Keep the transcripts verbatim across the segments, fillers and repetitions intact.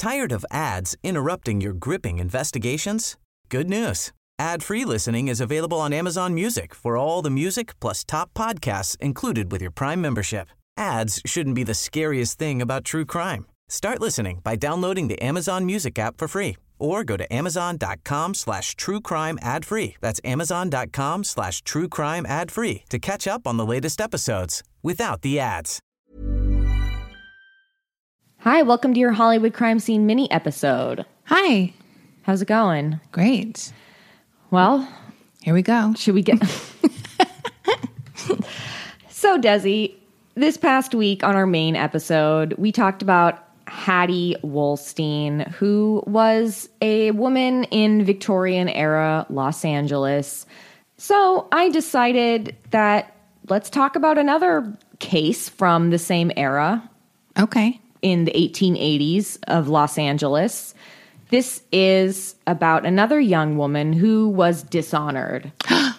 Tired of ads interrupting your gripping investigations? Good news. Ad-free listening is available on Amazon Music for all the music plus top podcasts included with your Prime membership. Ads shouldn't be the scariest thing about true crime. Start listening by downloading the Amazon Music app for free or go to amazon.com slash true crime ad free. That's amazon.com slash true crime ad free to catch up on the latest episodes without the ads. Hi, welcome to your Hollywood crime scene mini episode. Hi. How's it going? Great. Well, here we go. Should we get... So, Desi, this past week on our main episode, we talked about Hattie Wolstein, who was a woman in Victorian-era Los Angeles. So I decided that let's talk about another case from the same era. Okay. In the eighteen eighties of Los Angeles. This is about another young woman who was dishonored.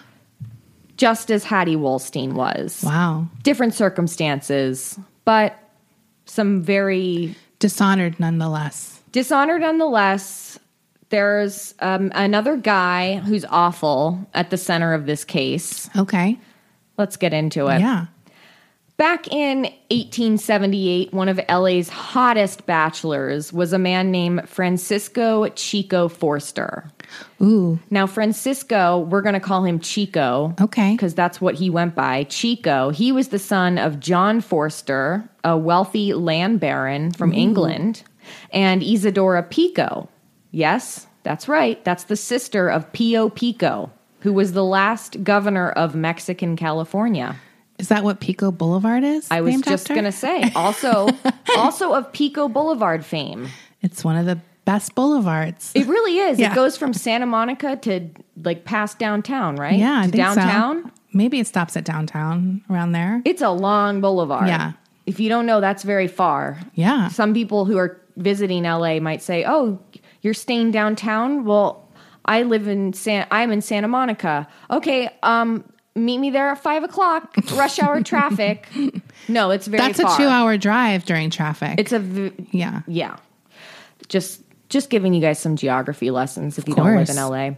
Just as Hattie Wolstein was. Wow. Different circumstances, but some very... Dishonored nonetheless. Dishonored nonetheless. There's um, another guy who's awful at the center of this case. Okay. Let's get into it. Yeah. Back in eighteen seventy-eight, one of L A's hottest bachelors was a man named Francisco Chico Forster. Ooh. Now, Francisco, we're going to call him Chico. Okay. Because that's what he went by. Chico. He was the son of John Forster, a wealthy land baron from Ooh. England, and Isadora Pico. Yes, that's right. That's the sister of Pio Pico, who was the last governor of Mexican California. Is that what Pico Boulevard is? I was just going to say. Also, also of Pico Boulevard fame. It's one of the best boulevards. It really is. Yeah. It goes from Santa Monica to like past downtown, right? Yeah, I to think downtown. So. Maybe it stops at downtown around there. It's a long boulevard. Yeah. If you don't know, that's very far. Yeah. Some people who are visiting L A might say, "Oh, you're staying downtown?" Well, I live in San. I'm in Santa Monica. Okay. Um. Meet me there at five o'clock, rush hour traffic. No, it's very That's far. a two-hour drive during traffic. It's a... V- yeah. Yeah. Just just giving you guys some geography lessons if of you course. don't live in L A.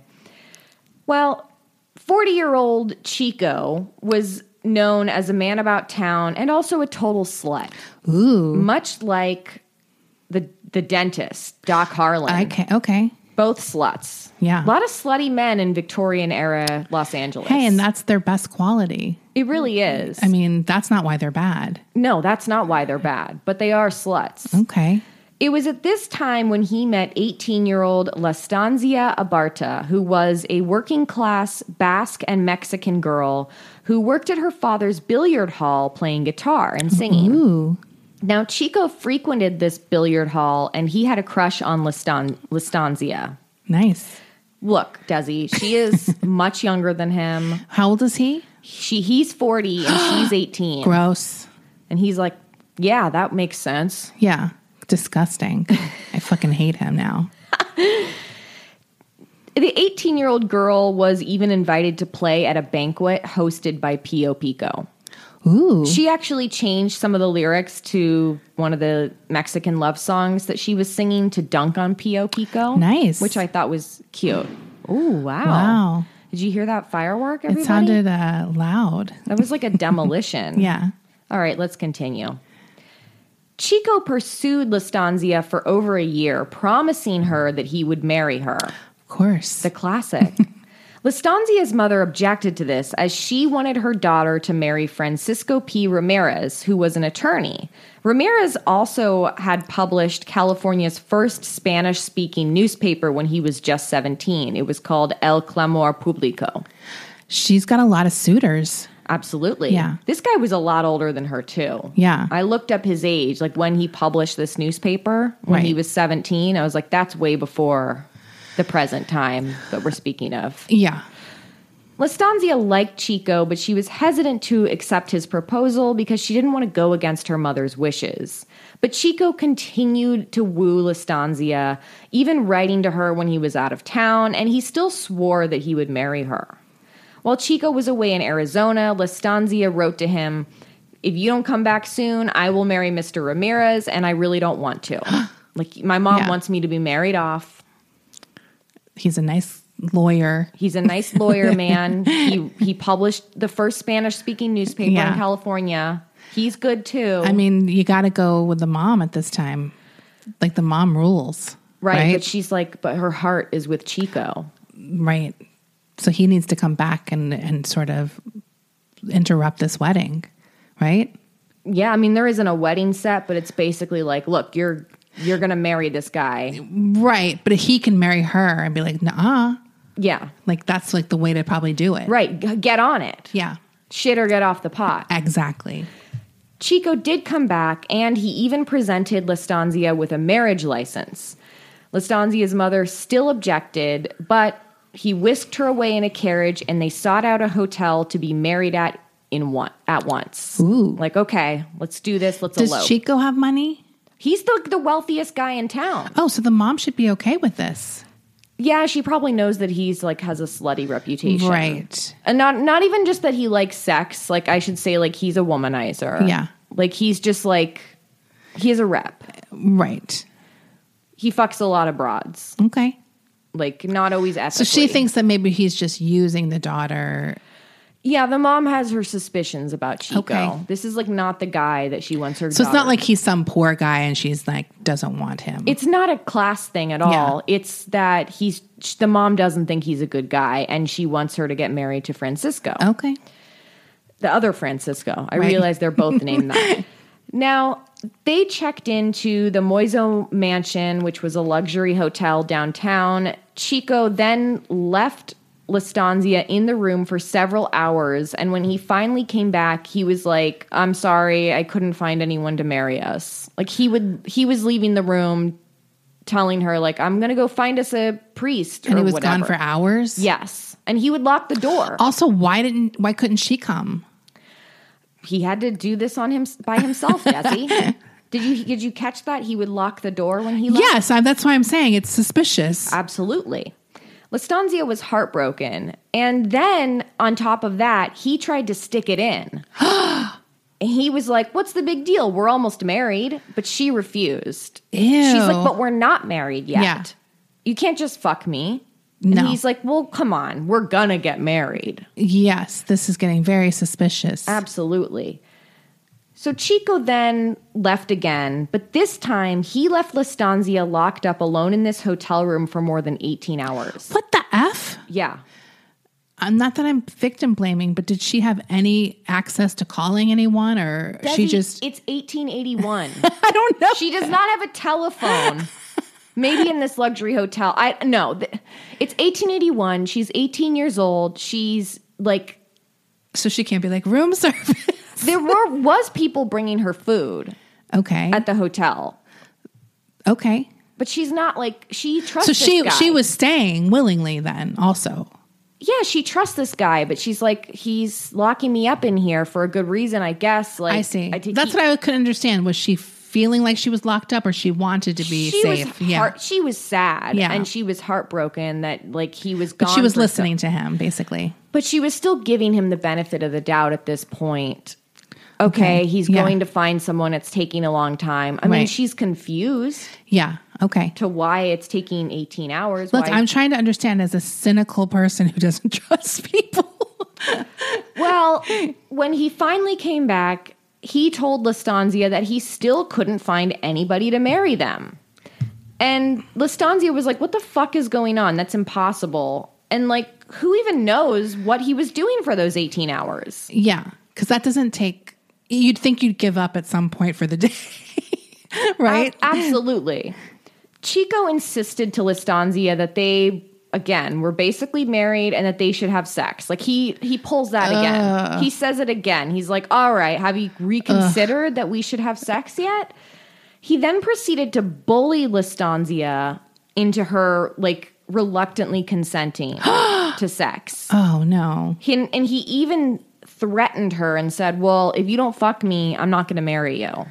Well, forty-year-old Chico was known as a man about town and also a total slut. Ooh. Much like the the dentist, Doc Harlan. Okay. Okay. Both sluts. Yeah. A lot of slutty men in Victorian-era Los Angeles. Hey, and that's their best quality. It really is. I mean, that's not why they're bad. No, that's not why they're bad, but they are sluts. Okay. It was at this time when he met eighteen-year-old Lastancia Abarta, who was a working-class Basque and Mexican girl who worked at her father's billiard hall playing guitar and singing. Ooh. Now, Chico frequented this billiard hall, and he had a crush on Lastan- Lastancia. Nice. Look, Desi, she is much younger than him. How old is he? She He's forty, and she's eighteen. Gross. And he's like, yeah, that makes sense. Yeah. Disgusting. I fucking hate him now. The eighteen-year-old girl was even invited to play at a banquet hosted by Pio Pico. Ooh. She actually changed some of the lyrics to one of the Mexican love songs that she was singing to dunk on Pio Pico. Nice. Which I thought was cute. Ooh, wow. Wow. Did you hear that firework, everybody? It sounded uh, loud. That was like a demolition. Yeah. All right, let's continue. Chico pursued Lastancia for over a year, promising her that he would marry her. Of course. The classic. Lastancia's mother objected to this as she wanted her daughter to marry Francisco P. Ramirez, who was an attorney. Ramirez also had published California's first Spanish-speaking newspaper when he was just seventeen. It was called El Clamor Público. She's got a lot of suitors. Absolutely. Yeah. This guy was a lot older than her, too. Yeah. I looked up his age, like when he published this newspaper, when right. he was seventeen. I was like, that's way before the present time that we're speaking of. Yeah. Lastancia liked Chico, but she was hesitant to accept his proposal because she didn't want to go against her mother's wishes. But Chico continued to woo Lastancia, even writing to her when he was out of town, and he still swore that he would marry her. While Chico was away in Arizona, Lastancia wrote to him, "If you don't come back soon, I will marry Mister Ramirez, and I really don't want to." Like, my mom Yeah. wants me to be married off. He's a nice lawyer. He's a nice lawyer, man. He he published the first Spanish-speaking newspaper Yeah. in California. He's good, too. I mean, you got to go with the mom at this time. Like, the mom rules. right, Right. but she's like, but her heart is with Chico. Right. So he needs to come back and, and sort of interrupt this wedding. Right. Yeah, I mean, there isn't a wedding set, but it's basically like, look, you're you're going to marry this guy. Right. But he can marry her and be like, nah. Yeah, Like, that's like the way to probably do it. right. G- Get on it. Yeah. Shit or get off the pot. Exactly. Chico did come back, and he even presented Lestanzia with a marriage license. Lestanzia's mother still objected, but he whisked her away in a carriage, and they sought out a hotel to be married at in one at once. Ooh. Like, okay, let's do this. Let's Does elope. Chico have money? He's the the wealthiest guy in town. Oh, so the mom should be okay with this. Yeah, she probably knows that he's like has a slutty reputation, Right. And not not even just that he likes sex. Like, I should say, like, he's a womanizer. Yeah. like he's just like he has a rep. Right. He fucks a lot of broads. Okay. Like, not always So ethically. she thinks that maybe he's just using the daughter. Yeah, the mom has her suspicions about Chico. Okay. This is like not the guy that she wants her So it's not daughter- like he's some poor guy and she's like, doesn't want him. It's not a class thing at all. It's that he's the mom doesn't think he's a good guy, and she wants her to get married to Francisco. Okay. The other Francisco. I Right. realize they're both named that. Now, they checked into the Moiso Mansion, which was a luxury hotel downtown. Chico then left Lestanzia in the room for several hours, and when he finally came back, he was like, I'm sorry, I couldn't find anyone to marry us. Like, he would he was leaving the room telling her, like, I'm gonna go find us a priest. And or he was whatever. gone for hours? Yes. And he would lock the door. Also, why didn't why couldn't she come? He had to do this on him by himself, Jesse. Did you did you catch that? He would lock the door when he left? Yes, I, that's why I'm saying it's suspicious. Absolutely. Lestanzia was heartbroken. And then, on top of that, he tried to stick it in. And he was like, what's the big deal? We're almost married. But she refused. Ew. She's like, but we're not married yet. Yeah. You can't just fuck me. And No. he's like, well, come on. We're gonna get married. Yes, this is getting very suspicious. Absolutely. So Chico then left again, but this time he left Lestanzia locked up alone in this hotel room for more than eighteen hours. What the F? Yeah. I'm not that I'm victim blaming, but did she have any access to calling anyone or she Desi, just It's eighteen eighty-one. I don't know. She does not have a telephone. Maybe in this luxury hotel. I no, th- it's eighteen eighty-one. She's eighteen years old. She's like So she can't be like room service. there were was people bringing her food Okay. at the hotel. Okay. But she's not like she trusts So this she guy. she was staying willingly then also. Yeah, she trusts this guy, but she's like, he's locking me up in here for a good reason, I guess. Like, I see. I think That's he- what I couldn't understand. Was she feeling like she was locked up or she wanted to be she safe? Was heart, She was sad, Yeah. and she was heartbroken that like he was But gone. she was for listening so- to him basically. but she was still giving him the benefit of the doubt at this point. Okay, Okay, he's yeah. going to find someone. It's taking a long time. I mean, Right. she's confused Yeah. Okay. to why it's taking eighteen hours. Look, why- I'm trying to understand as a cynical person who doesn't trust people. Well, when he finally came back, he told Lestanzia that he still couldn't find anybody to marry them. And Lestanzia was like, what the fuck is going on? That's impossible. And like, who even knows what he was doing for those eighteen hours? Yeah. Because that doesn't take, you'd think you'd give up at some point for the day. Right? A- absolutely. Chico insisted to Lestanzia that they, again, were basically married and that they should have sex. Like he he pulls that again. He says it again. He's like, all right, have you reconsidered that we should have sex yet? He then proceeded to bully Lestanzia into her, like, reluctantly consenting to sex. Oh, no. He, and he even threatened her and said, well, if you don't fuck me, I'm not going to marry you.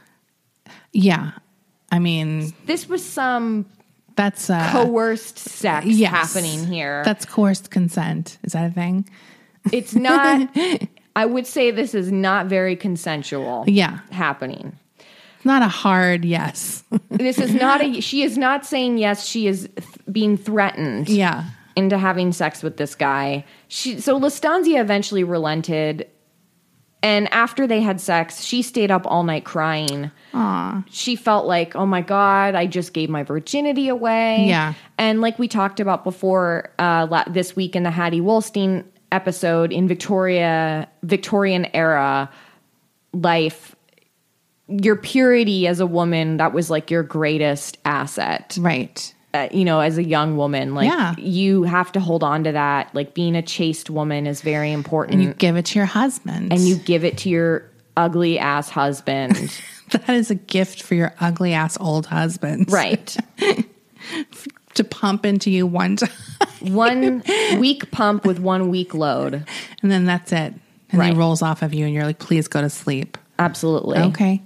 Yeah. I mean, This was some that's uh, coerced sex yes. happening here. That's coerced consent. Is that a thing? It's not, I would say this is not very consensual Yeah. happening. Not a hard yes. This is not a, she is not saying yes. She is th- being threatened Yeah. into having sex with this guy. She, so Lastanzia eventually relented. And after they had sex, she stayed up all night crying. Aw. She felt like, oh my God, I just gave my virginity away. Yeah. And like we talked about before, uh, la- this week in the Hattie Wolstein episode, in Victoria, Victorian era life, your purity as a woman, that was like your greatest asset. Right. Uh, you know, as a young woman, like Yeah. you have to hold on to that. Like being a chaste woman is very important. And you give it to your husband. And you give it to your ugly ass husband. That is a gift for your ugly ass old husband. Right. To pump into you one time. One week pump with one week load. And then that's it. And Right. he rolls off of you and you're like, please go to sleep. Absolutely. Okay.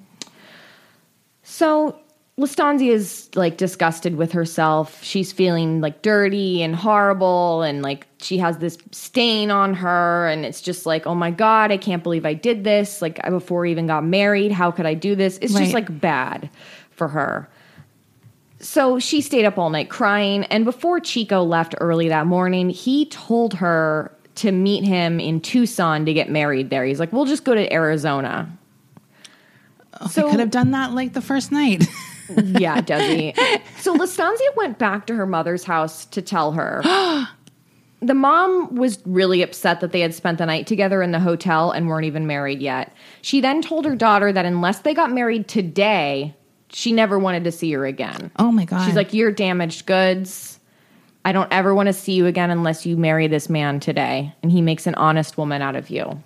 So Lastanzia is like disgusted with herself. She's feeling like dirty and horrible, and like she has this stain on her, and it's just like, oh my God, I can't believe I did this. Like before we even got married, how could I do this? It's Right. just like bad for her. So she stayed up all night crying, and before Chico left early that morning, he told her to meet him in Tucson to get married there. He's like, we'll just go to Arizona. Oh, So- he could have done that like the first night. Yeah, does he? So Lastanzia went back to her mother's house to tell her. The mom was really upset that they had spent the night together in the hotel and weren't even married yet. She then told her daughter that unless they got married today, she never wanted to see her again. Oh my God. She's like, you're damaged goods. I don't ever want to see you again unless you marry this man today. And he makes an honest woman out of you.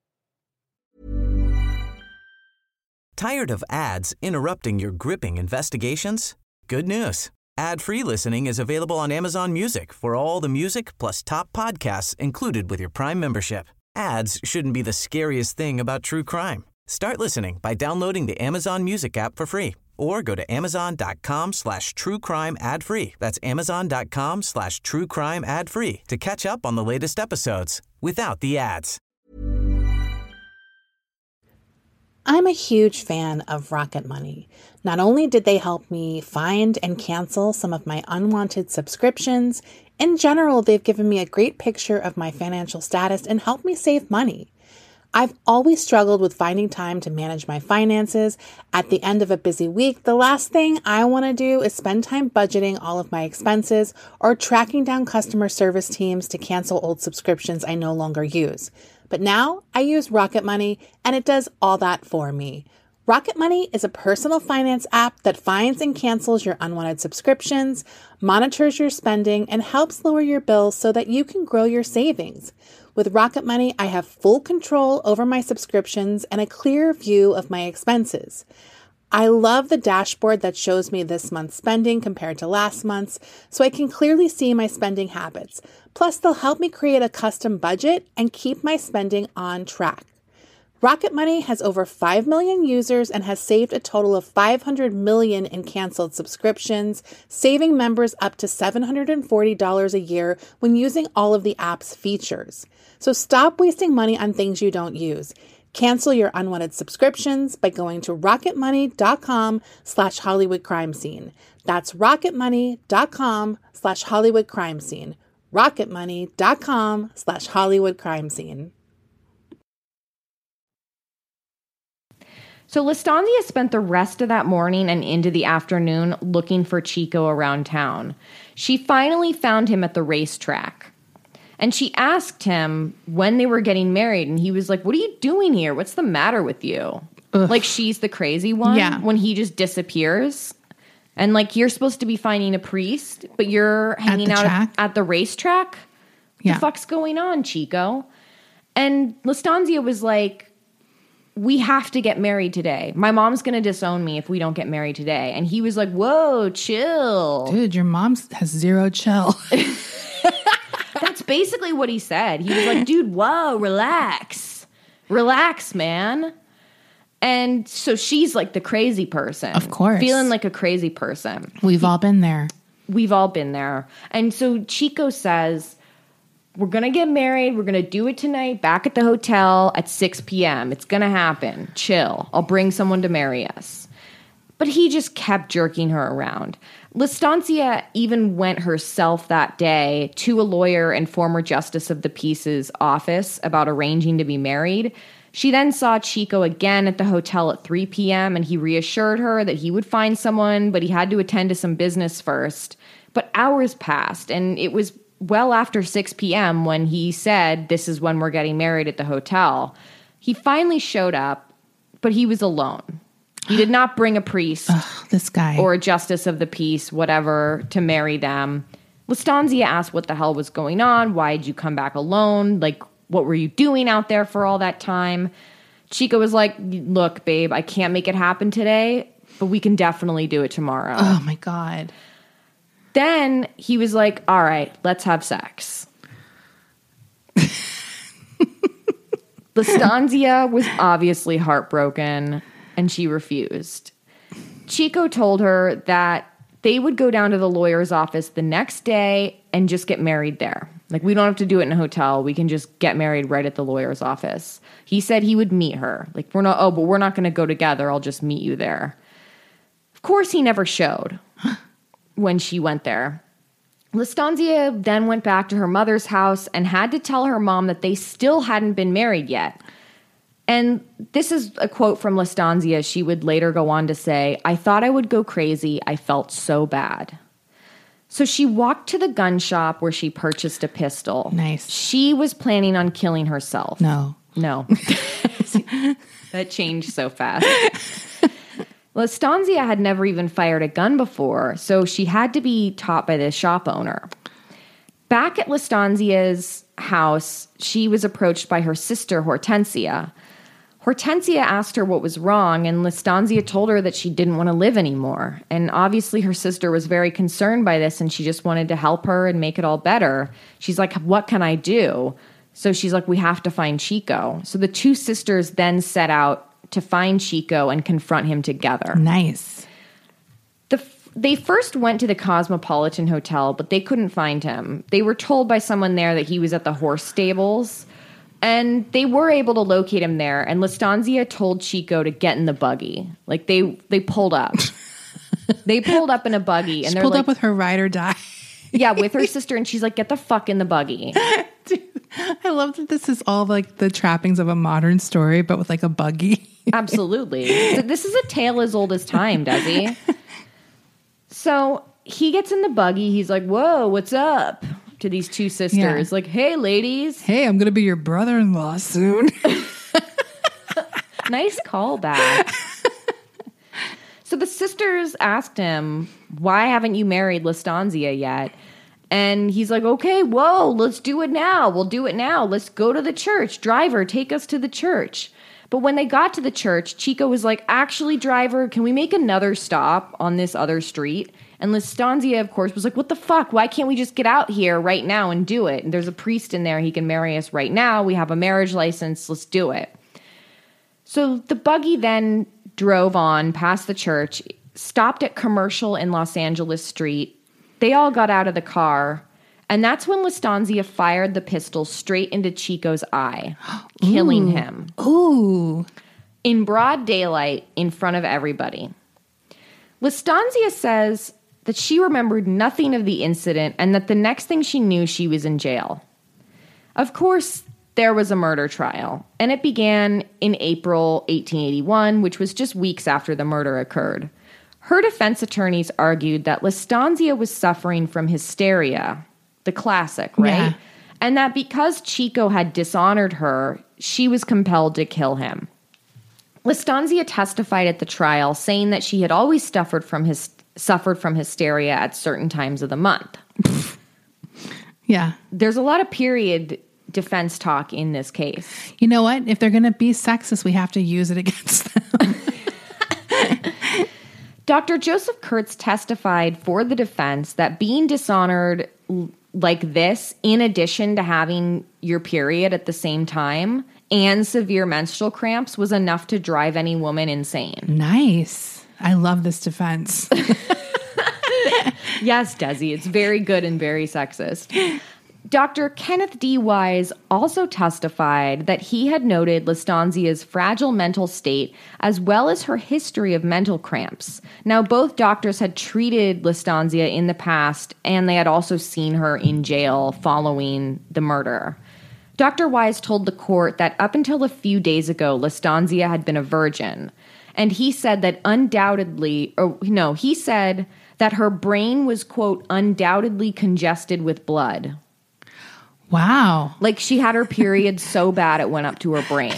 Tired of ads interrupting your gripping investigations? Good news. Ad-free listening is available on Amazon Music for all the music plus top podcasts included with your Prime membership. Ads shouldn't be the scariest thing about true crime. Start listening by downloading the Amazon Music app for free or go to amazon.com slash true crime ad free. That's amazon.com slash true crime ad free to catch up on the latest episodes without the ads. I'm a huge fan of Rocket Money. Not only did they help me find and cancel some of my unwanted subscriptions, in general, they've given me a great picture of my financial status and helped me save money. I've always struggled with finding time to manage my finances. At the end of a busy week, the last thing I want to do is spend time budgeting all of my expenses or tracking down customer service teams to cancel old subscriptions I no longer use. But now I use Rocket Money, and it does all that for me. Rocket Money is a personal finance app that finds and cancels your unwanted subscriptions, monitors your spending, and helps lower your bills so that you can grow your savings. With Rocket Money, I have full control over my subscriptions and a clear view of my expenses. I love the dashboard that shows me this month's spending compared to last month's, so I can clearly see my spending habits. Plus, they'll help me create a custom budget and keep my spending on track. Rocket Money has over five million users and has saved a total of five hundred million dollars in canceled subscriptions, saving members up to seven hundred forty dollars a year when using all of the app's features. So stop wasting money on things you don't use. Cancel your unwanted subscriptions by going to rocketmoney.com slash Hollywood crime scene. That's rocketmoney.com slash Hollywood crime scene. rocketmoney.com slash Hollywood crime scene. So Lastanzia spent the rest of that morning and into the afternoon looking for Chico around town. She finally found him at the racetrack. And she asked him when they were getting married, and he was like, what are you doing here? What's the matter with you? Ugh. Like she's the crazy one Yeah. when he just disappears. And like you're supposed to be finding a priest, but you're hanging the out track? at, at the racetrack? Yeah. The fuck's going on, Chico? And Lastanzia was like, we have to get married today. My mom's going to disown me if we don't get married today. And he was like, whoa, chill. Dude, your mom has zero chill. That's basically what he said. He was like, dude, whoa, relax. Relax, man. And so she's like the crazy person. Of course. Feeling like a crazy person. We've all been there. We've all been there. And so Chico says, we're going to get married. We're going to do it tonight back at the hotel at six p.m. It's going to happen. Chill. I'll bring someone to marry us. But he just kept jerking her around. Lestancia even went herself that day to a lawyer and former justice of the peace's office about arranging to be married. She then saw Chico again at the hotel at three p.m. and he reassured her that he would find someone, but he had to attend to some business first. But hours passed, and it was well after six p.m. when he said, "This is when we're getting married at the hotel." He finally showed up, but he was alone. He did not bring a priest Ugh, this guy. or a justice of the peace, whatever, to marry them. Lestancia asked what the hell was going on. Why did you come back alone? Like, what were you doing out there for all that time? Chico was like, look, babe, I can't make it happen today, but we can definitely do it tomorrow. Oh, my God. Then he was like, all right, let's have sex. Lestancia was obviously heartbroken, and she refused. Chico told her that they would go down to the lawyer's office the next day and just get married there. Like, we don't have to do it in a hotel. We can just get married right at the lawyer's office. He said he would meet her. Like, we're not, oh, but we're not going to go together. I'll just meet you there. Of course, he never showed when she went there. Lestancia then went back to her mother's house and had to tell her mom that they still hadn't been married yet. And this is a quote from Lestancia. She would later go on to say, I thought I would go crazy. I felt so bad. So she walked to the gun shop where she purchased a pistol. Nice. She was planning on killing herself. No. No. That changed so fast. Lestancia had never even fired a gun before, so she had to be taught by the shop owner. Back at Lestancia's house, she was approached by her sister, Hortensia. Hortensia asked her what was wrong, and Lestancia told her that she didn't want to live anymore. And obviously her sister was very concerned by this, and she just wanted to help her and make it all better. She's like, what can I do? So she's like, we have to find Chico. So the two sisters then set out to find Chico and confront him together. Nice. The f- they first went to the Cosmopolitan Hotel, but they couldn't find him. They were told by someone there that he was at the horse stables, and they were able to locate him there. And Lestancia told Chico to get in the buggy. Like, they they pulled up. They pulled up in a buggy, and She they're pulled like, up with her ride or die. yeah, with her sister, and she's like, get the fuck in the buggy. Dude, I love that this is all like the trappings of a modern story, but with like a buggy. Absolutely. So this is a tale as old as time, Desi. So he gets in the buggy. He's like, whoa, what's up? To these two sisters. Yeah. Like, hey, ladies. Hey, I'm going to be your brother-in-law soon. Nice callback. So the sisters asked him, why haven't you married Lestancia yet? And he's like, okay, whoa, let's do it now. We'll do it now. Let's go to the church. Driver, take us to the church. But when they got to the church, Chico was like, actually, driver, can we make another stop on this other street? And Lestancia, of course, was like, what the fuck? Why can't we just get out here right now and do it? And there's a priest in there. He can marry us right now. We have a marriage license. Let's do it. So the buggy then drove on past the church, stopped at Commercial in Los Angeles Street. They all got out of the car. And that's when Lestancia fired the pistol straight into Chico's eye, killing Ooh. him. Ooh. In broad daylight in front of everybody. Lestancia says that she remembered nothing of the incident and that the next thing she knew, she was in jail. Of course, there was a murder trial, and it began in April eighteen eighty-one, which was just weeks after the murder occurred. Her defense attorneys argued that Lestancia was suffering from hysteria, the classic, right? Yeah. And that because Chico had dishonored her, she was compelled to kill him. Lestancia testified at the trial, saying that she had always suffered from his suffered from hysteria at certain times of the month. Yeah. There's a lot of period defense talk in this case. You know what? If they're going to be sexist, we have to use it against them. Doctor Joseph Kurtz testified for the defense that being dishonored like this, in addition to having your period at the same time and severe menstrual cramps, was enough to drive any woman insane. Nice. I love this defense. Yes, Desi, it's very good and very sexist. Doctor Kenneth D. Wise also testified that he had noted Lestanzia's fragile mental state as well as her history of mental cramps. Now, both doctors had treated Lestanzia in the past, and they had also seen her in jail following the murder. Doctor Wise told the court that up until a few days ago, Lestanzia had been a virgin. And he said that undoubtedly, or no, he said that her brain was, quote, undoubtedly congested with blood. Wow. Like she had her period so bad it went up to her brain.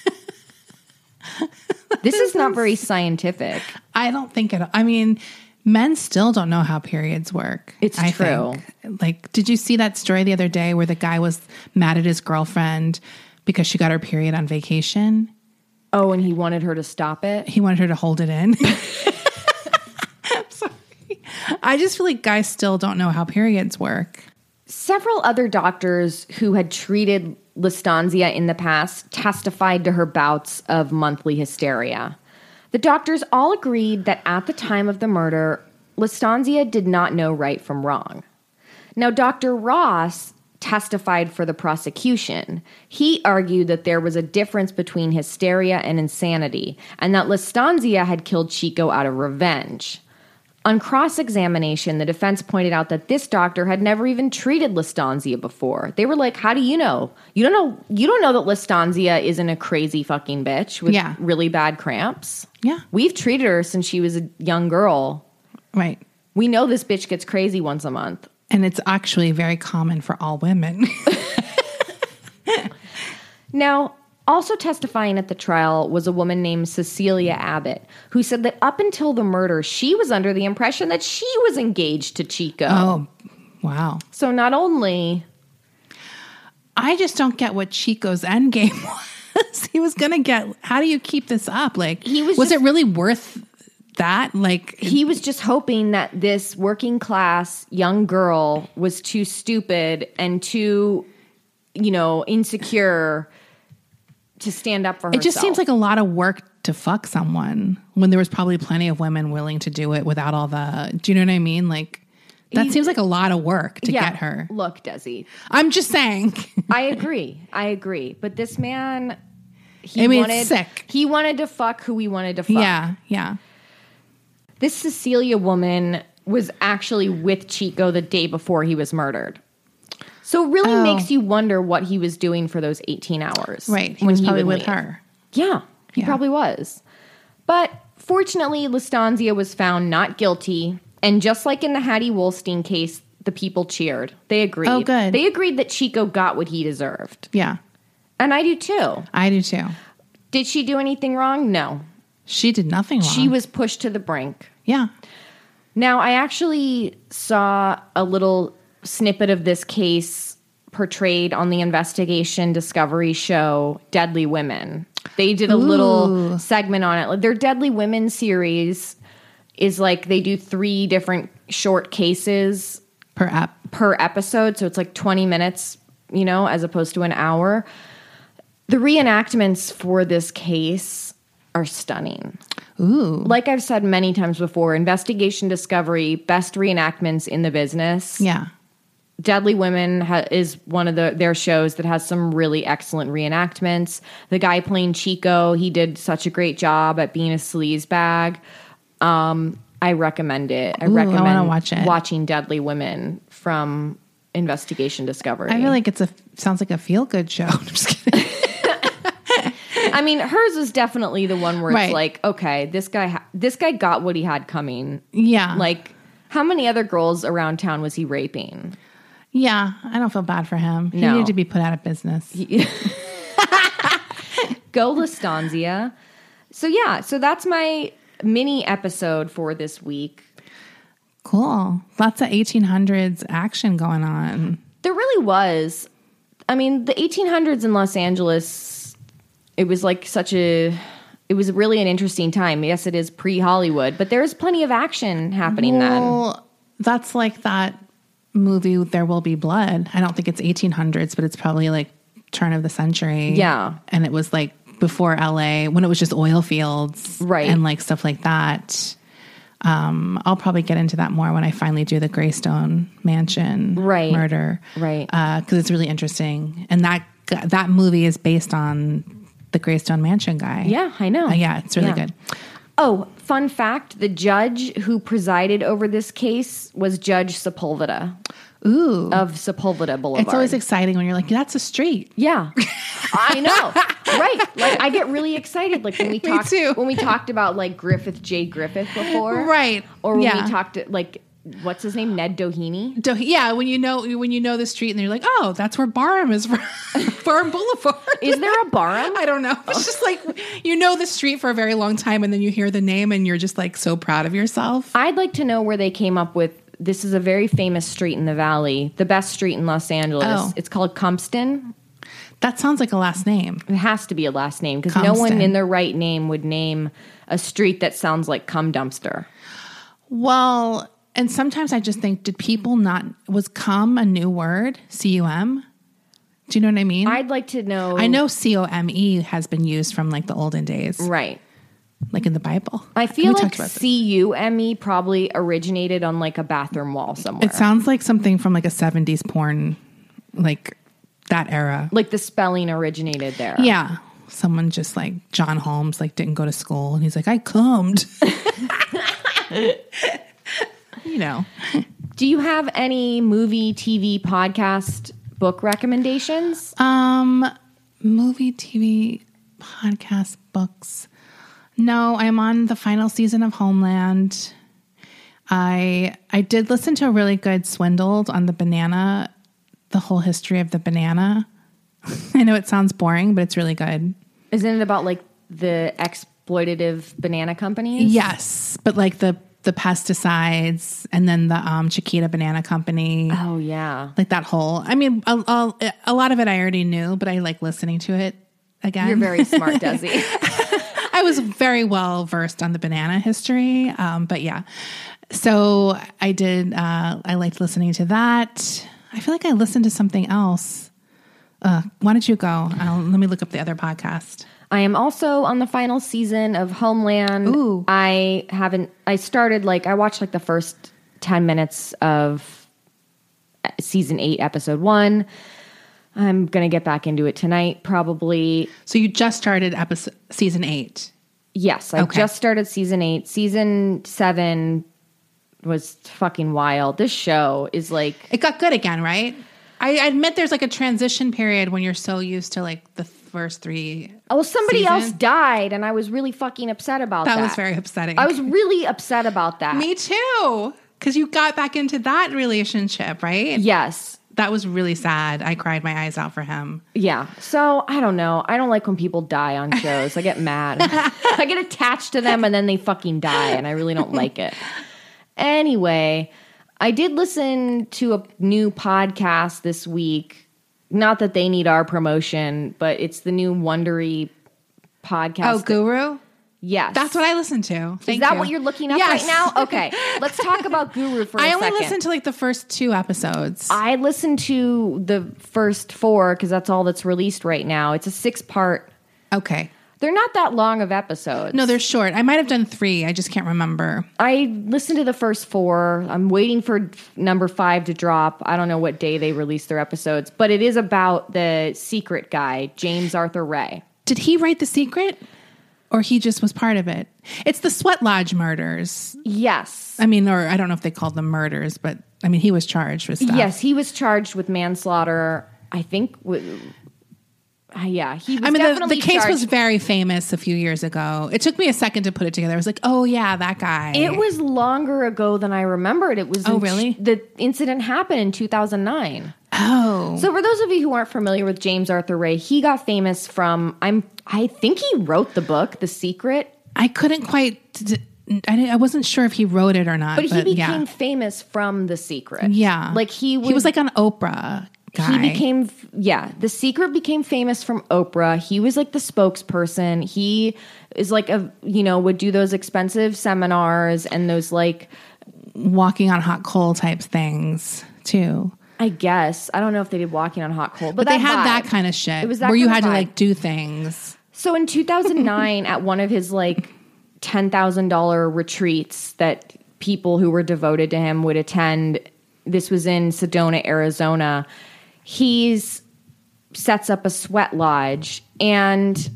This is not very scientific. I don't think it, I mean, men still don't know how periods work. It's I true. Think. Like, did you see that story the other day where the guy was mad at his girlfriend because she got her period on vacation? Oh, and he wanted her to stop it? He wanted her to hold it in. I'm sorry. I just feel like guys still don't know how periods work. Several other doctors who had treated Lestanzia in the past testified to her bouts of monthly hysteria. The doctors all agreed that at the time of the murder, Lestanzia did not know right from wrong. Now, Doctor Ross testified for the prosecution. He argued that there was a difference between hysteria and insanity, and that Lestanzia had killed Chico out of revenge. On cross-examination, the defense pointed out that this doctor had never even treated Lestanzia before. They were like, how do you know? You don't know you don't know that Lestanzia isn't a crazy fucking bitch with yeah. really bad cramps? Yeah. We've treated her since she was a young girl. Right. We know this bitch gets crazy once a month. And it's actually very common for all women. Now, also testifying at the trial was a woman named Cecilia Abbott, who said that up until the murder, she was under the impression that she was engaged to Chico. Oh, wow. So not only... I just don't get what Chico's end game was. He was going to get... How do you keep this up? Like, he was, was just, it really worth that? Like, he was just hoping that this working class young girl was too stupid and too, you know, insecure to stand up for herself. It just seems like a lot of work to fuck someone when there was probably plenty of women willing to do it without all the, do you know what I mean? Like, that he, seems like a lot of work to yeah, get her. Look, Desi. I'm just saying. I agree. I agree. But this man, he I mean, wanted, it's sick. He wanted to fuck who he wanted to fuck. Yeah, yeah. This Cecilia woman was actually with Chico the day before he was murdered. So it really oh. makes you wonder what he was doing for those eighteen hours. Right. He was he probably would with leave. her. Yeah, he yeah. probably was. But fortunately, Lestanzia was found not guilty. And just like in the Hattie Wolstein case, the people cheered. They agreed. Oh, good. They agreed that Chico got what he deserved. Yeah. And I do too. I do too. Did she do anything wrong? No. She did nothing wrong. She was pushed to the brink. Yeah. Now, I actually saw a little snippet of this case portrayed on the investigation Discovery show Deadly Women. They did a Ooh. little segment on it. Their Deadly Women series is like they do three different short cases per ep. per episode. So it's like twenty minutes, you know, as opposed to an hour. The reenactments for this case are stunning. Ooh. Like I've said many times before, Investigation Discovery, best reenactments in the business. Yeah. Deadly Women ha- is one of the their shows that has some really excellent reenactments. The guy playing Chico, he did such a great job at being a sleazebag. Um, I recommend it. I Ooh, I recommend wanna watch it. watching Deadly Women from Investigation Discovery. I feel like it's a sounds like a feel good show. I'm just kidding. I mean, hers is definitely the one where Right. it's like, okay, this guy, ha- this guy got what he had coming. Yeah. Like, how many other girls around town was he raping? Yeah. I don't feel bad for him. He No. needed to be put out of business. Go Lestanzia. So yeah, so that's my mini episode for this week. Cool. Lots of eighteen hundreds action going on. There really was. I mean, the eighteen hundreds in Los Angeles, it was like such a, it was really an interesting time. Yes, it is pre-Hollywood, but there's plenty of action happening then. Well, that's like that movie, There Will Be Blood. I don't think it's eighteen hundreds, but it's probably like turn of the century. Yeah. And it was like before L A, when it was just oil fields. Right. And like stuff like that. Um, I'll probably get into that more when I finally do the Greystone Mansion right. murder. Right. Because uh, it's really interesting. And that that movie is based on the Greystone Mansion guy. Yeah, I know. Uh, yeah, it's really yeah. good. Oh, fun fact, the judge who presided over this case was Judge Sepulveda. Ooh. Of Sepulveda Boulevard. It's always exciting when you're like, that's a street. Yeah. I know. Right. Like I get really excited like when we talked too. when we talked about like Griffith J. Griffith before. Right. Or when yeah. we talked like what's his name? Ned Doheny? Do- yeah, when you know when you know the street and you're like, oh, that's where Barham is from. Barham Boulevard. Is there a Barham? I don't know. It's just like you know the street for a very long time and then you hear the name and you're just like so proud of yourself. I'd like to know where they came up with this is a very famous street in the Valley, the best street in Los Angeles. Oh. It's called Compton. That sounds like a last name. It has to be a last name because no one in their right name would name a street that sounds like cum dumpster. Well, and sometimes I just think, did people not, was cum a new word? C U M? Do you know what I mean? I'd like to know. I know C O M E has been used from like the olden days. Right. Like in the Bible. I feel We like talked about this. C U M E probably originated on like a bathroom wall somewhere. It sounds like something from like a seventies porn, like that era. Like the spelling originated there. Yeah. Someone just like John Holmes, like didn't go to school and he's like, I cummed. You know. Do you have any movie, T V, podcast, book recommendations? Um, movie, T V, podcast, books. No, I'm on the final season of Homeland. I I did listen to a really good Swindled on the banana, the whole history of the banana. I know it sounds boring, but it's really good. Isn't it about like the exploitative banana companies? Yes, but like the the pesticides and then the um, Chiquita Banana Company. Oh, yeah. Like that whole, I mean, a, a, a lot of it I already knew, but I like listening to it again. You're very smart, Desi. I was very well versed on the banana history. Um, but yeah, so I did, uh, I liked listening to that. I feel like I listened to something else. Uh, why don't you go? I'll, let me look up the other podcast. I am also on the final season of Homeland. Ooh. I haven't, I started like, I watched like the first ten minutes of season eight, episode one. I'm going to get back into it tonight, probably. So you just started episode season eight. Yes, I Okay. just started season eight. Season seven was fucking wild. This show is like, It got good again, right? I admit there's like a transition period when you're so used to like the first three. oh, somebody season. else died, and I was really fucking upset about that. That was very upsetting. I was really upset about that. Me too. Because you got back into that relationship, right? Yes. That was really sad. I cried my eyes out for him. Yeah. So I don't know. I don't like when people die on shows. I get mad. I get attached to them and then they fucking die, and I really don't like it. Anyway, I did listen to a new podcast this week. Not that they need our promotion, but it's the new Wondery podcast. Oh, Guru? Yes. That's what I listened to. Thank Is that you. what you're looking up Yes. right now? Okay. Let's talk about Guru for a I second. only listened to like the first two episodes. I listened to the first four because that's all that's released right now. It's a six-part. Okay. They're not that long of episodes. No, they're short. I might have done three. I just can't remember. I listened to the first four. I'm waiting for number five to drop. I don't know what day they release their episodes, but it is about the secret guy, James Arthur Ray. Did he write The Secret? Or he just was part of it? It's the Sweat Lodge murders. Yes. I mean, or I don't know if they called them murders, but I mean, he was charged with stuff. Yes, he was charged with manslaughter. I think. With, uh, yeah, he was I mean, the, definitely the case charged. was very famous a few years ago. It took me a second to put it together. I was like, oh, yeah, that guy. It was longer ago than I remembered. It was. Oh, in- really? The incident happened in two thousand nine. Oh. So for those of you who aren't familiar with James Arthur Ray, he got famous from, I'm, I think he wrote the book, The Secret. I couldn't quite, I, didn't- I wasn't sure if he wrote it or not. But, But, he became yeah. famous from The Secret. Yeah. Like he would, He was like an Oprah guy. He became, yeah, The Secret became famous from Oprah. He was like the spokesperson. He is like a, you know, would do those expensive seminars and those like, walking on hot coal type things too. I guess, I don't know if they did Walking on Hot Coal, but, But they that had vibe. that kind of shit It was that where you kind had of to vibe. like do things. So in two thousand nine, at one of his like ten thousand dollars retreats that people who were devoted to him would attend. This was in Sedona, Arizona. He's sets up a sweat lodge. And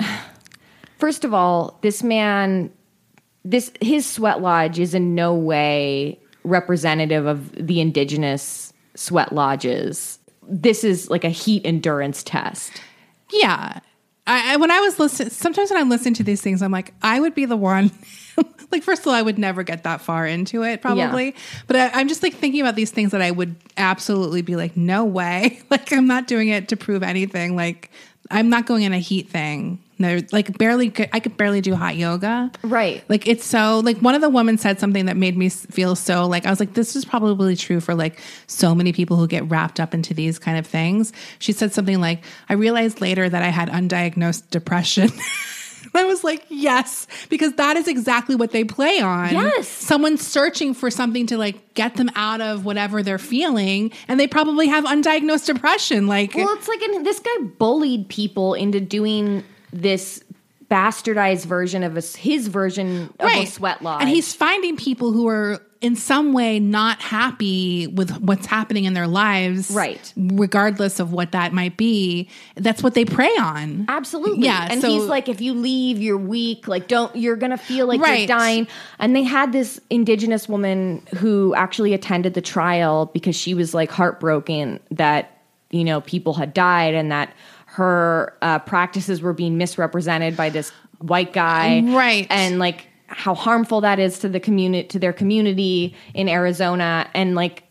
first of all, this man, this his sweat lodge is in no way representative of the indigenous sweat lodges. This is like a heat endurance test. Yeah. I, I when I was listening, sometimes when I'm listening to these things, I'm like, I would be the one. Like, first of all, I would never get that far into it, probably. Yeah. But I, I'm just like thinking about these things that I would absolutely be like, no way. Like, I'm not doing it to prove anything. Like, I'm not going in a heat thing. No, like barely, I could barely do hot yoga. Right. Like, it's so, like, one of the women said something that made me feel so, like, I was like, this is probably true for, like, so many people who get wrapped up into these kind of things. She said something like, I realized later that I had undiagnosed depression. I was like, yes, because that is exactly what they play on. Yes. Someone's searching for something to like get them out of whatever they're feeling. And they probably have undiagnosed depression. Like, well, it's like an, this guy bullied people into doing this bastardized version of a, his version of right. a sweat lodge. And he's finding people who are in some way not happy with what's happening in their lives. Right. Regardless of what that might be. That's what they prey on. Absolutely. Yeah. And so, he's like, if you leave, you're weak. Like, don't, you're going to feel like right. you're dying. And they had this indigenous woman who actually attended the trial because she was like heartbroken that, you know, people had died and that her uh, practices were being misrepresented by this white guy. Right. And like, how harmful that is to the community, to their community in Arizona. And like,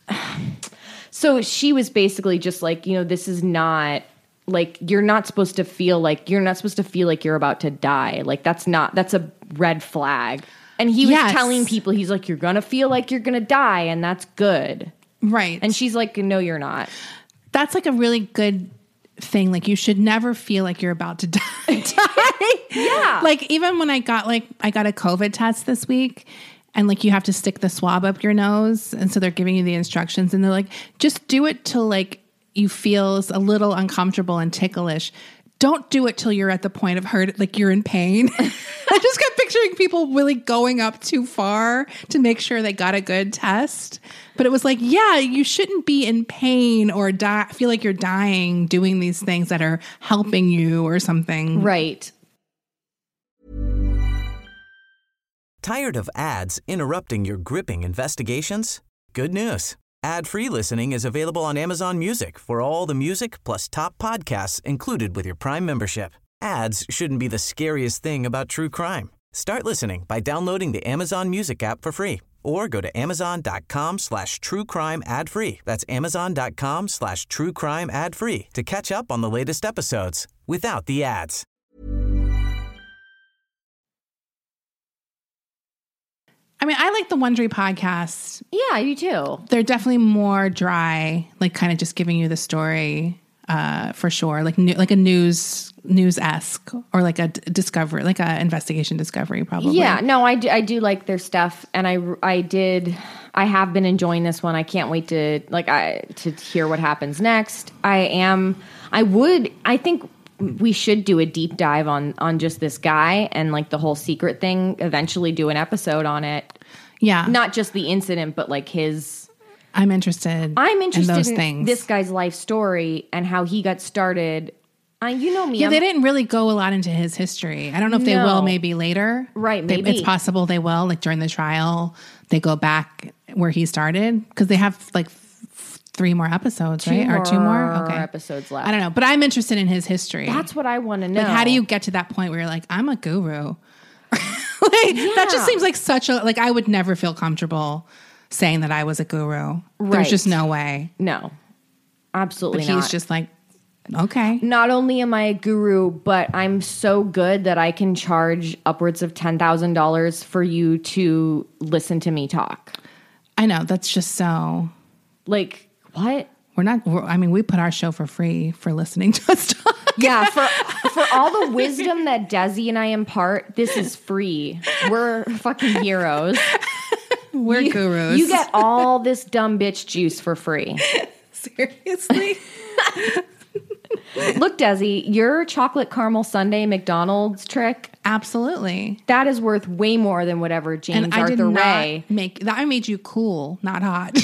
so she was basically just like, you know, this is not like, you're not supposed to feel like, you're not supposed to feel like you're about to die. Like that's not, that's a red flag. And he was yes. telling people, he's like, you're going to feel like you're going to die. And that's good. Right. And she's like, no, you're not. That's like a really good thing. Like you should never feel like you're about to die. Yeah. Like even when I got like, I got a COVID test this week and like you have to stick the swab up your nose. And so they're giving you the instructions and they're like, just do it till like you feel a little uncomfortable and ticklish. Don't do it till you're at the point of hurt, like you're in pain. I just kept picturing people really going up too far to make sure they got a good test. But it was like, yeah, you shouldn't be in pain or die, feel like you're dying doing these things that are helping you or something. Right. Tired of ads interrupting your gripping investigations? Good news. Ad-free listening is available on Amazon Music for all the music plus top podcasts included with your Prime membership. Ads shouldn't be the scariest thing about true crime. Start listening by downloading the Amazon Music app for free or go to amazon.com slash true crime ad free. That's amazon.com slash true crime ad free to catch up on the latest episodes without the ads. I mean, I like the Wondery podcast. Yeah, you too. They're definitely more dry, like kind of just giving you the story uh, for sure, like new, like a news news-esque or like a d- discovery, like a investigation discovery probably. Yeah, no, I do, I do like their stuff. And I, I did, I have been enjoying this one. I can't wait to like I to hear what happens next. I am, I would, I think we should do a deep dive on on just this guy and like the whole secret thing, eventually do an episode on it. Yeah. Not just the incident, but like his... I'm interested I'm interested in those in things. This guy's life story and how he got started. Uh, you know me. Yeah, I'm, they didn't really go a lot into his history. I don't know if they No. will maybe later. Right, They- maybe. it's possible they will, like during the trial, they go back where he started because they have like f- three more episodes, two right? more Or two more? Okay. episodes left. I don't know, but I'm interested in his history. That's what I want to know. Like, how do you get to that point where you're like, I'm a guru? Like, Yeah. That just seems like such a, like, I would never feel comfortable saying that I was a guru. Right. There's just no way. No, absolutely But not. he's just like, okay. Not only am I a guru, but I'm so good that I can charge upwards of ten thousand dollars for you to listen to me talk. I know. That's just so, Like, what? we're not, we're, I mean, we put our show for free for listening to us talk. Yeah, for for all the wisdom that Desi and I impart, this is free. We're fucking heroes. We're you, gurus. You get all this dumb bitch juice for free. Seriously? Look, Desi, your chocolate caramel sundae McDonald's trick, Absolutely. that is worth way more than whatever James And I did Arthur not Ray. make that. I made you cool, not hot.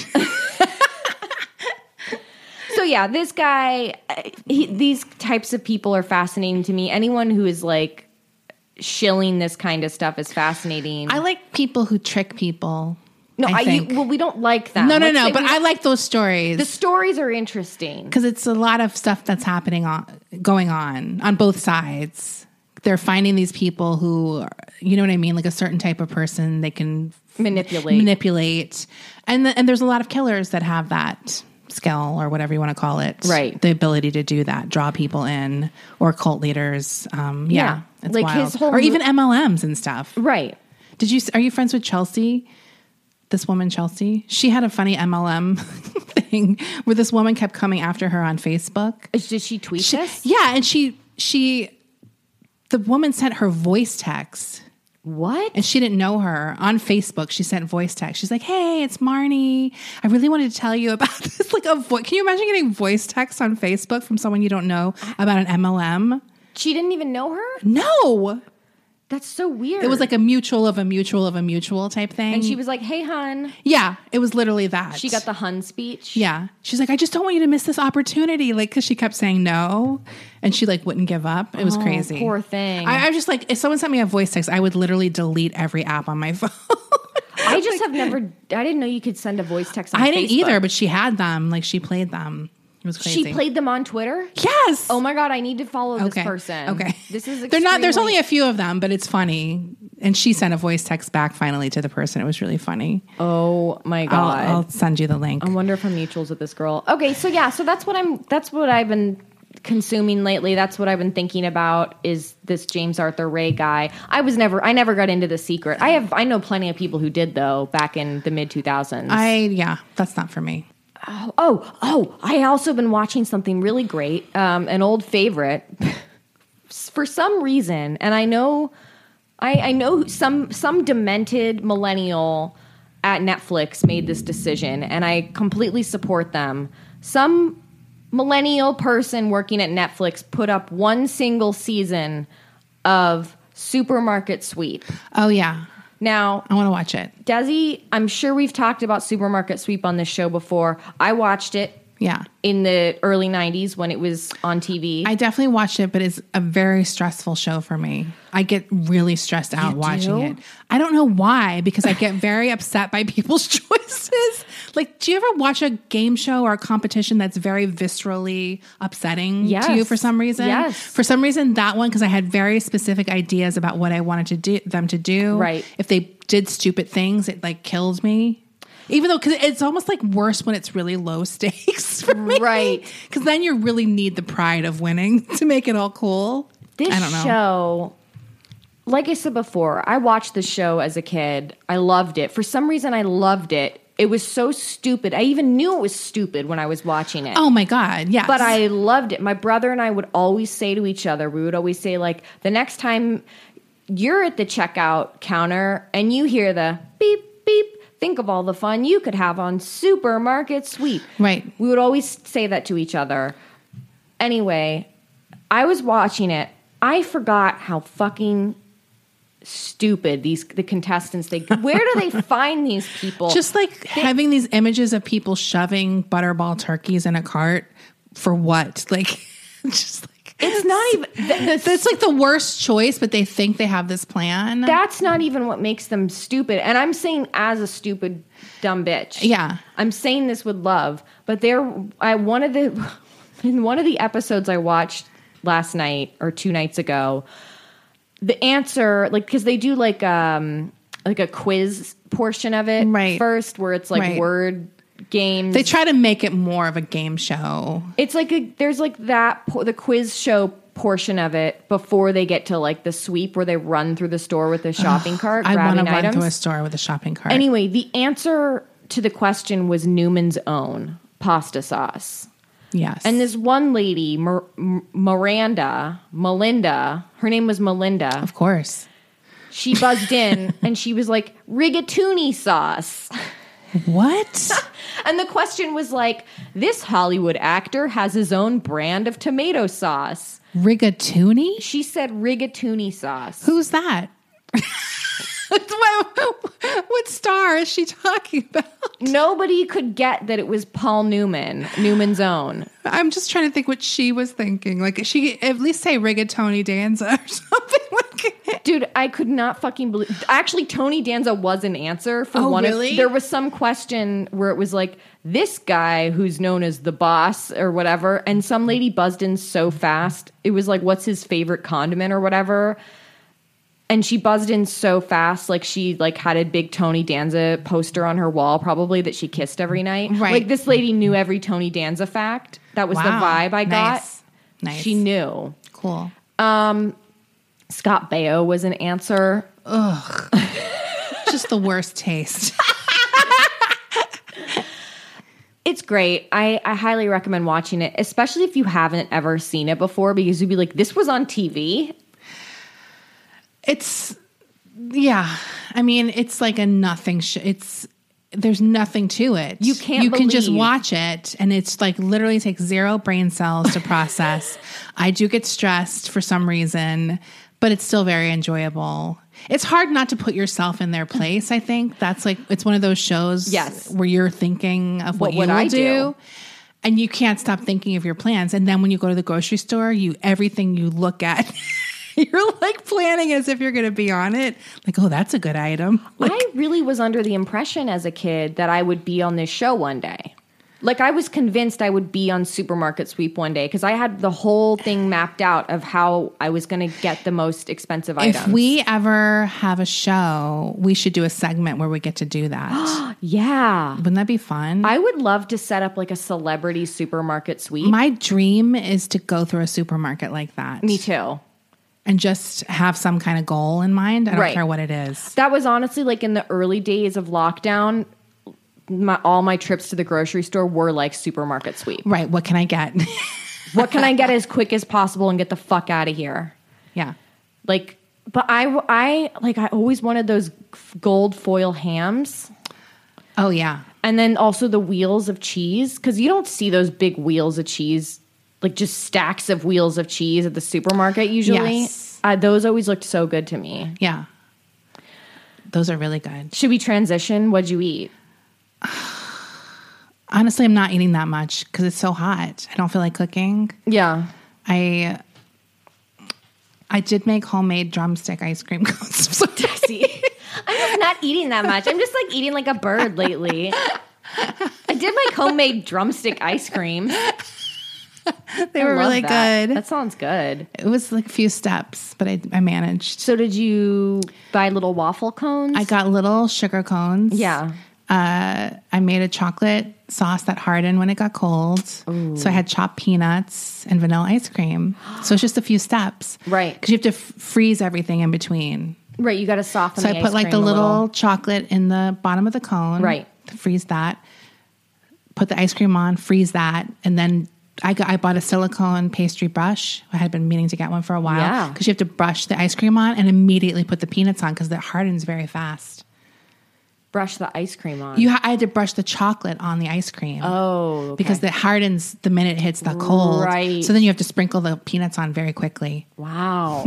So yeah, this guy, he, these types of people are fascinating to me. Anyone who is like shilling this kind of stuff is fascinating. I like people who trick people. no, I I, you, think. well, we don't like them. No, no, Let's no. say But we- I like those stories. the stories are interesting. Because it's a lot of stuff that's happening on, going on on both sides. They're finding these people who, are, you know what I mean, like a certain type of person they can Manipulate. manipulate, and the, and there's a lot of killers that have that skill or whatever you want to call it, Right. The ability to do that, draw people in, or cult leaders. Um, yeah, Yeah. it's Like wild. his whole or mo- even M L Ms and stuff. Right. Did you? Are you friends with Chelsea? This woman, Chelsea, she had a funny M L M thing where this woman kept coming after her on Facebook. Did she tweet She- this? yeah, and she she the woman sent her voice text, What? and she didn't know her on Facebook. She sent voice text. She's like, "Hey, it's Marnie. I really wanted to tell you about this." Like a vo- can you imagine getting voice text on Facebook from someone you don't know about an M L M? She didn't even know her? No, That's so weird. it was like a mutual of a mutual of a mutual type thing. and she was like, "Hey, hun." yeah, it was literally that. She got the hun speech. Yeah. She's like, I just don't want you to miss this opportunity. Like, cause she kept saying no and she like wouldn't give up. It was Oh, crazy. poor thing. I, I'm just like, if someone sent me a voice text, I would literally delete every app on my phone. I just have never. I didn't know you could send a voice text. on I didn't Facebook. either, but she had them. Like she played them. It was crazy. She played them on Twitter. Yes. Oh my god! I need to follow this okay. person. Okay. This is They're not, there's extremely- only a few of them, but it's funny. And she sent a voice text back finally to the person. It was really funny. Oh my I'll, god! I'll send you the link. I wonder if I'm mutuals with this girl. Okay, so yeah, so that's what I'm. That's what I've been consuming lately. That's what I've been thinking about. Is this James Arthur Ray guy? I was never. I never got into The Secret. I have. I know plenty of people who did though back in the mid two thousands. I, yeah, that's not for me. Oh, oh! I also been watching something really great, um, an old favorite, for some reason, and I know, I, I know some some demented millennial at Netflix made this decision, and I completely support them. Some millennial person working at Netflix put up one single season of Supermarket Sweep. Oh yeah. Now, I want to watch it. Desi, I'm sure we've talked about Supermarket Sweep on this show before. I watched it Yeah. in the early nineties when it was on T V. I definitely watched it, but it's a very stressful show for me. I get really stressed out You watching do? it. I don't know why, because I get very upset by people's choices. Like, do you ever watch a game show or a competition that's very viscerally upsetting Yes. to you for some reason? Yes. For some reason, that one, because I had very specific ideas about what I wanted to do them to do. Right. If they did stupid things, it like killed me. Even though, because it's almost like worse when it's really low stakes for me. Right. Because then you really need the pride of winning to make it all cool. this I don't know. show, like I said before, I watched the show as a kid. I loved it. For some reason, I loved it. It was so stupid. I even knew it was stupid when I was watching it. Oh my God. Yes. But I loved it. My brother and I would always say to each other, we would always say, like, the next time you're at the checkout counter and you hear the beep, beep, think of all the fun you could have on Supermarket Sweep. Right. We would always say that to each other. Anyway, I was watching it. I forgot how fucking stupid these the contestants they where do they find these people? Just like having these images of people shoving butterball turkeys in a cart for what? Like, just like, it's not even th- the, that's like the worst choice, but they think they have this plan. that's not even what makes them stupid. And I'm saying as a stupid dumb bitch. Yeah. I'm saying this with love, but there I one of the in one of the episodes I watched last night or two nights ago, the answer, like, because they do like um like a quiz portion of it Right. first, where it's like Right. word games. They try to make it more of a game show. It's like a, there's like that po- the quiz show portion of it before they get to like the sweep where they run through the store with the shopping cart I want grabbing to run items. through a store with a shopping cart. Anyway, the answer to the question was Newman's Own pasta sauce. Yes. And this one lady, Mir- M- Miranda, Melinda, her name was Melinda. of course. She buzzed in and she was like, rigatoni sauce. What? And the question was like, this Hollywood actor has his own brand of tomato sauce. Rigatoni? She said rigatoni sauce. Who's that? what, what star is she talking about? Nobody could get that it was Paul Newman, Newman's Own. I'm just trying to think what she was thinking. Like, she at least say rigatoni Danza or something like it. Dude, I could not fucking believe. Actually, Tony Danza was an answer for Oh, one. really? Of, there was some question where it was like this guy who's known as the boss or whatever, and some lady buzzed in so fast. It was like, what's his favorite condiment or whatever. And she buzzed in so fast, like she like had a big Tony Danza poster on her wall, probably that she kissed every night. Right. Like this lady knew every Tony Danza fact. That was Wow. the vibe I got. Nice. Nice. She knew. Cool. Scott Baio was an answer. Just the worst taste. It's great. I, I highly recommend watching it, especially if you haven't ever seen it before, because you'd be like, this was on T V. It's, yeah. I mean, it's like a nothing. Sh- it's, there's nothing to it. You can't You can just believe- watch it, and it's like literally takes zero brain cells to process. I do get stressed for some reason, but it's still very enjoyable. It's hard not to put yourself in their place. I think that's like, it's one of those shows Yes. where you're thinking of what, What would you will I do. do? And you can't stop thinking of your plans. And then when you go to the grocery store, you everything you look at, you're like planning as if you're going to be on it. Like, oh, that's a good item. Like, I really was under the impression as a kid that I would be on this show one day. Like, I was convinced I would be on Supermarket Sweep one day because I had the whole thing mapped out of how I was going to get the most expensive items. if we ever have a show, we should do a segment where we get to do that. Yeah. Wouldn't that be fun? I would love to set up like a celebrity supermarket sweep. My dream is to go through a supermarket like that. Me too. And just have some kind of goal in mind. I don't Right. care what it is. That was honestly like in the early days of lockdown. My, all my trips to the grocery store were like supermarket sweep. Right. What can I get? What can I get as quick as possible and get the fuck out of here? Yeah. Like, but I, I like I always wanted those gold foil hams, Oh, yeah. and then also the wheels of cheese, because you don't see those big wheels of cheese, like just stacks of wheels of cheese at the supermarket usually. Yes. Uh, those always looked so good to me. Yeah. Those are really good. Should we transition? What'd you eat? Honestly, I'm not eating that much because it's so hot. I don't feel like cooking. Yeah. I I did make homemade drumstick ice cream cones. I'm sorry. See, I'm just not eating that much. I'm just like eating like a bird lately. I did make homemade drumstick ice cream. They I were love really that. good. That sounds good. It was like a few steps, but I, I managed. So did you buy little waffle cones? I got little sugar cones. Yeah. Uh, I made a chocolate sauce that hardened when it got cold. Ooh. So I had chopped peanuts and vanilla ice cream. So it's just a few steps. Right. Because you have to f- freeze everything in between. Right, you got to soften So the I put ice like the cream a little, chocolate in the bottom of the cone. Right. Freeze that. Put the ice cream on, freeze that. And then I got, I bought a silicone pastry brush. I had been meaning to get one for a while. Yeah. Because you have to brush the ice cream on and immediately put the peanuts on because it hardens very fast. Brush the ice cream on. You, ha- I had to brush the chocolate on the ice cream. oh, okay. Because it hardens the minute it hits the cold. Right. So then you have to sprinkle the peanuts on very quickly. Wow.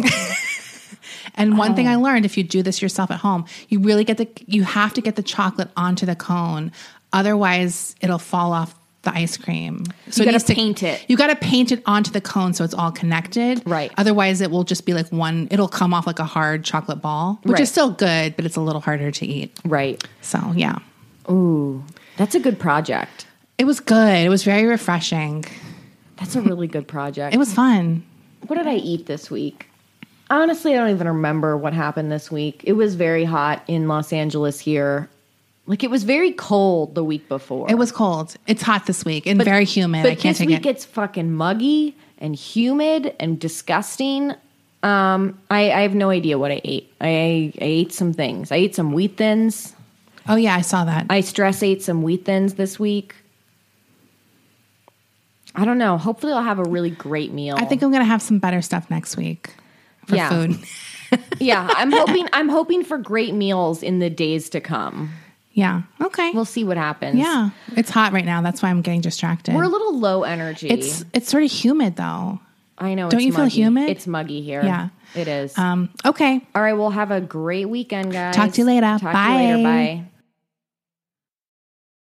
And one Oh. thing I learned, if you do this yourself at home, you really get the, you have to get the chocolate onto the cone. Otherwise, it'll fall off the ice cream. So You it gotta needs to- paint it. You got to paint it onto the cone so it's all connected. Right. Otherwise, it will just be like one, it'll come off like a hard chocolate ball, which Right. is still good, but it's a little harder to eat. Right. So, yeah. Ooh, that's a good project. It was good. It was very refreshing. That's a really good project. It was fun. What did I eat this week? Honestly, I don't even remember what happened this week. It was very hot in Los Angeles here. Like, it was very cold the week before. It was cold. It's hot this week and very humid. But I can't this take week it. it's fucking muggy and humid and disgusting. Um, I, I have no idea what I ate. I, I ate some things. I ate some wheat thins. Oh, yeah, I saw that. I stress ate some wheat thins this week. I don't know. Hopefully I'll have a really great meal. I think I'm going to have some better stuff next week for Yeah. food. yeah, I'm hoping I'm hoping for great meals in the days to come. Yeah. Okay. We'll see what happens. Yeah. It's hot right now. That's why I'm getting distracted. We're a little low energy. It's it's sort of humid though. I know. Don't it's you feel muggy. humid? It's muggy here. Yeah. It is. Um, okay. All right. We'll have a great weekend, guys. Talk to you later. Talk Bye. to you later. Bye.